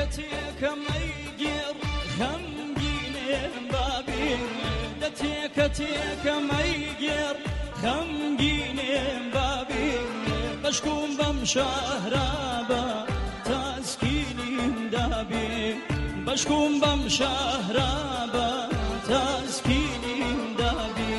دەتێکە مەیگێڕ خەمگینێم بابێ دەتێکە مەیگێڕ خەمگینێم بابێ بەشکوم بەم شەهرابە تاسکینیم دابێ بەشکوم بەم شەهرابە تاسکینیم دابێ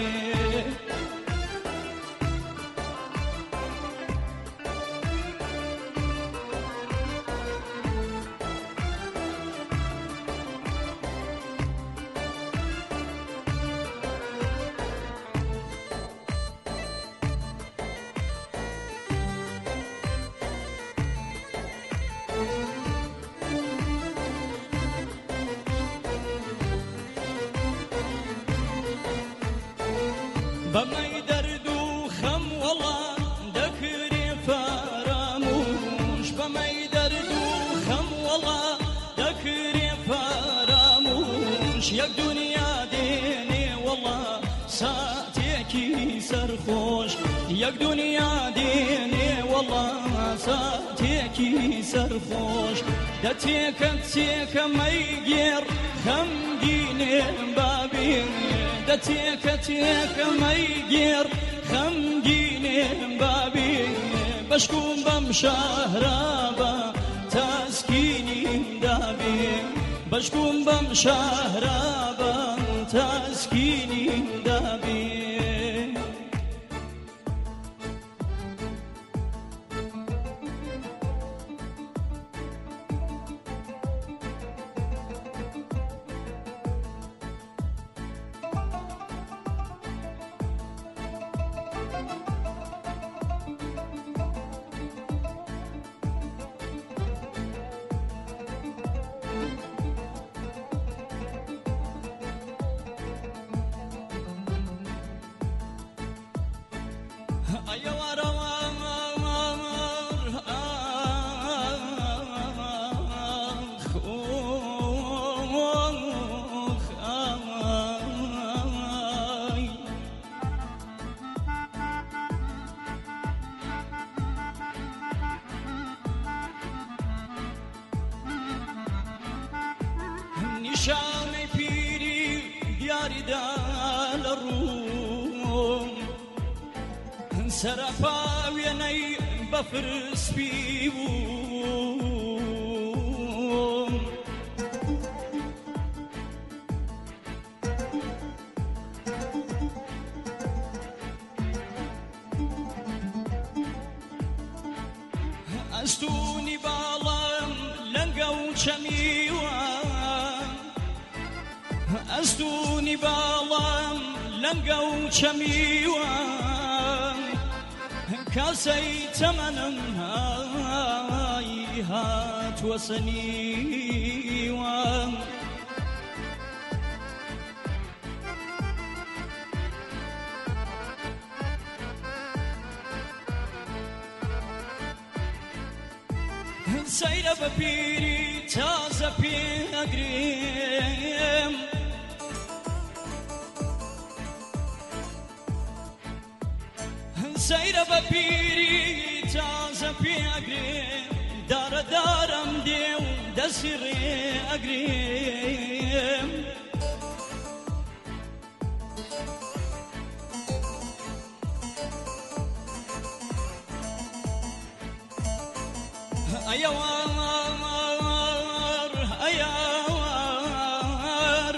بەمەی دەرد و خەم وەڵام دەکرێ فەراموش بەمەی دەرد و خەم وەڵام دەکرێ فەراموش یەک دونیا دێنێ وەڵام ساتێکی سەرخۆش یەک دونیا دێنێ وەڵام ساتێکی سەرخۆش دەتێکە مەیگێڕ خەمگینێم بابێ دەتێکە مەیگێڕ خەمگینێم بابێ بەشکوم بەم شەهرابە تاسکینیم دابێ بەشکوم بەم شەهرابە تاسکینیم دابێ نیشانەی پیری دیاریدا لە ڕووم سەرەپا وێنەی بەفرسپی بووم ئەستوونی باڵام لەنگە و چەمیوان ئەستوونی باڵام لەنگە و چەمیوان کاسەی تەمەنم های هاتووە سەنیوان سەیرە بە پیری تازە پێگرێم سەیرە بە پیری تازە پێگرێم دارە دارم دێ و دەستی ڕێئەگرێم ئەیەوار ئەیەوار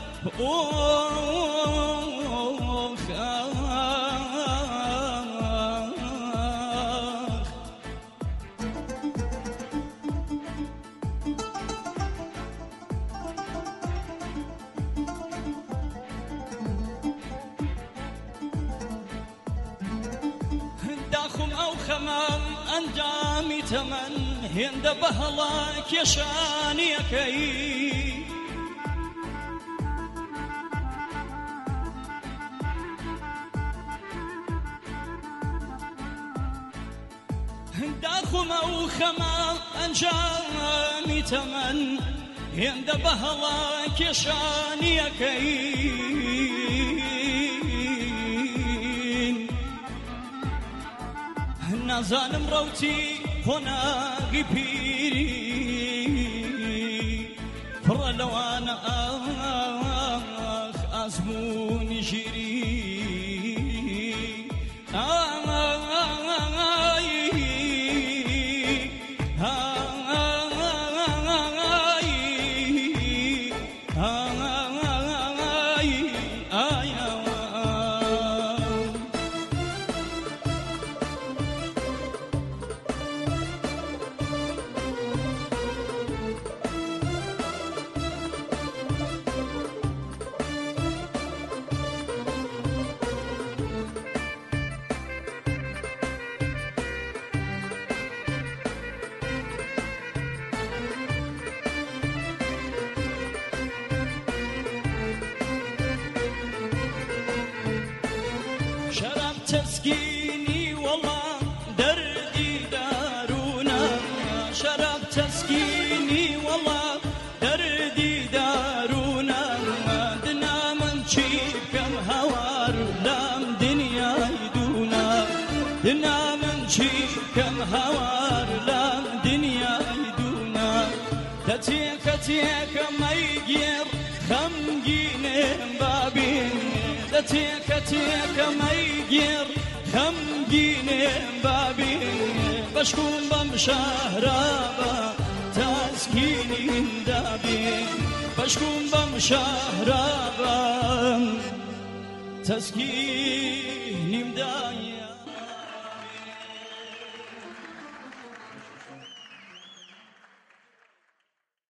داخم ئەو خەمام ئەنجامی تەمەن هێندە بەهەڵا کێشانیەکەی داخم ئەو خەمام ئەنجامی تەمەن هێندە بەهەڵا کێشانیەکەی نازانم ڕەوتی خۆناغی پیری ولو أنا أزمون جري شراب تسكيني والله دردي دارونا شراب تسكيني والله دردي دارونا دنا من شيب كم هوار لام دنيا يدونا دنا من شيب كم هوار لام دنيا يدونا تتيك ما يجير خمجين بابين تيك ما يجير خمجين بابي بشكون بمشهرابا تسكيني دابي بشكون بمشهرابا تسكيني مدايا